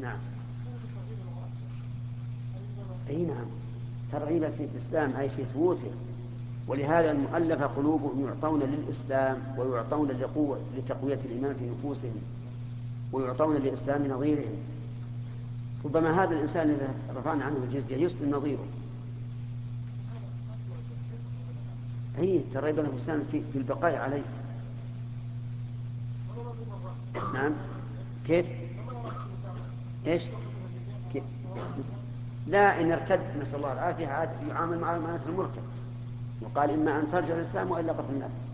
نعم. أي نعم، ترغيب في الإسلام أي في ثبوته. ولهذا المؤلف قلوبهم يعطون للإسلام ويعطون لتقوية الإيمان في نفوسهم، ويعطون للإسلام نظيرهم. ربما هذا الإنسان إذا رفعنا عنه الجزية يسلم نظيره. أي ترغيب الإنسان في البقاء عليه. نعم. كيف؟ إيش؟ كيف؟ لا، إن ارتد نسأل الله العافية عاد يعامل معاملة المرتد، يقال إما أن ترجع الإسلام وإلا قتل النار.